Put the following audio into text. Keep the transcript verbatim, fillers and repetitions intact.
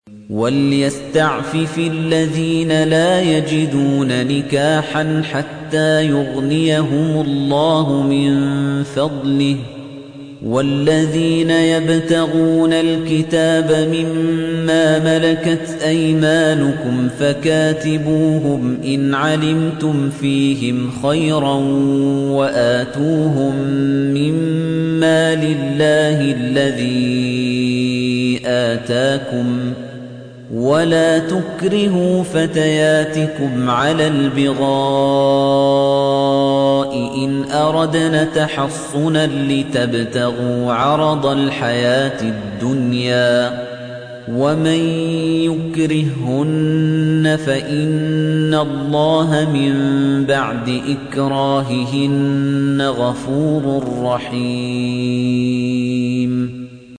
وَلْيَسْتَعْفِفِ الَّذِينَ لَا يَجِدُونَ نِكَاحًا حَتَّى يُغْنِيَهُمُ اللَّهُ مِن فَضْلِهِ ۗ وَالَّذِينَ يَبْتَغُونَ الْكِتَابَ مِمَّا مَلَكَتْ أَيْمَانُكُمْ فَكَاتِبُوهُمْ إِنْ عَلِمْتُمْ فِيهِمْ خَيْرًا وَآتُوهُم مِّمَّا لِلَّهِ الَّذِي آتَاكُمْ ۚ وَلَا تُكْرِهُوا فَتَيَاتِكُمْ عَلَى الْبِغَاءِ إِنْ أَرَدْنَ تَحَصُّنًا لِّتَبْتَغُوا عَرَضَ الْحَيَاةِ الدُّنْيَا ۚ وَمَن يُكْرِههُّنَّ فَإِنَّ اللَّهَ مِن بَعْدِ إِكْرَاهِهِنَّ غَفُورٌ رَّحِيمٌ.